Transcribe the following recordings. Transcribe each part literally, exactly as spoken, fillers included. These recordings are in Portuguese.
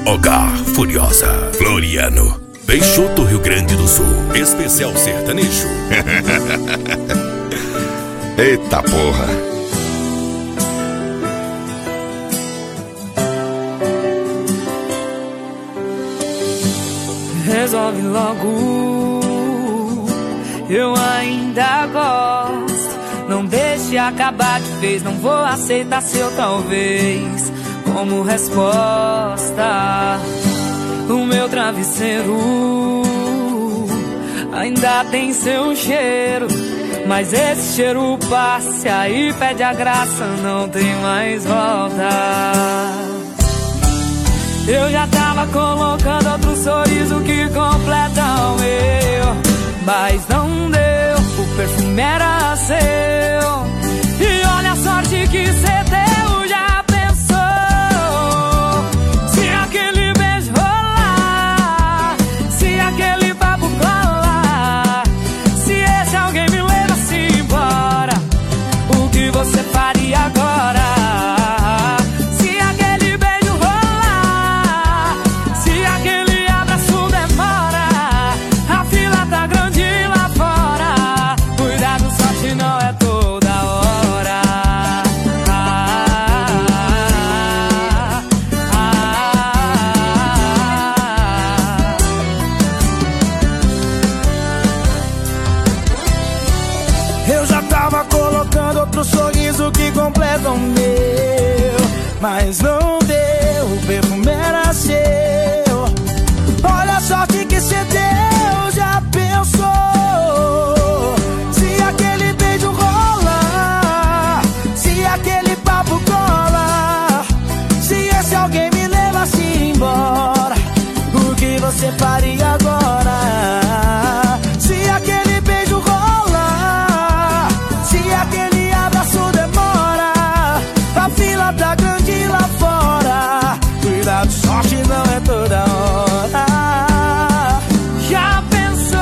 Hogar Furiosa, Floriano, Peixoto, Rio Grande do Sul, especial sertanejo. Eita porra. Resolve logo, eu ainda gosto. Não deixe acabar de vez, não vou aceitar seu talvez como resposta. O meu travesseiro ainda tem seu cheiro, mas esse cheiro passa, aí pede a graça, não tem mais volta. Eu já tava colocando outro sorriso que completa o meu, mas não deu, o perfume era seu. E olha a sorte que cê deu, já pensou? Se aquele beijo rolar, se aquele papo colar, se esse alguém me levasse embora, o que você faria agora? Eu já tava colocando outro sorriso que completa o meu, mas não deu, o perfume era seu. Olha a sorte que cê deu, já pensou? Se aquele beijo rola, se aquele papo cola, se esse alguém me levasse embora, o que você faria agora? Se aquele beijo rola, se aquele abraço demora, a fila tá grande lá fora, cuidado, sorte não é toda hora. Já pensou?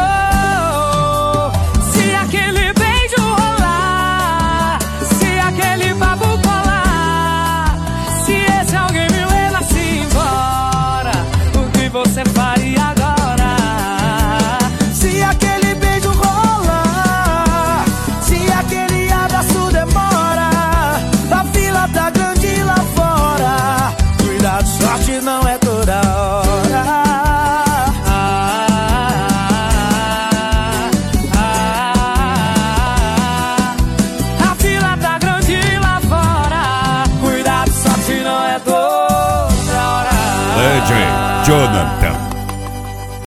Se aquele beijo rolar, se aquele papo colar, se esse alguém me levasse embora, o que você faria agora? Se aquele beijo rola, se aquele abraço demora, a fila tá grande lá fora, cuidado, sorte não é toda hora. A fila tá grande lá fora, cuidado, sorte não é toda hora. Legend Jonathan.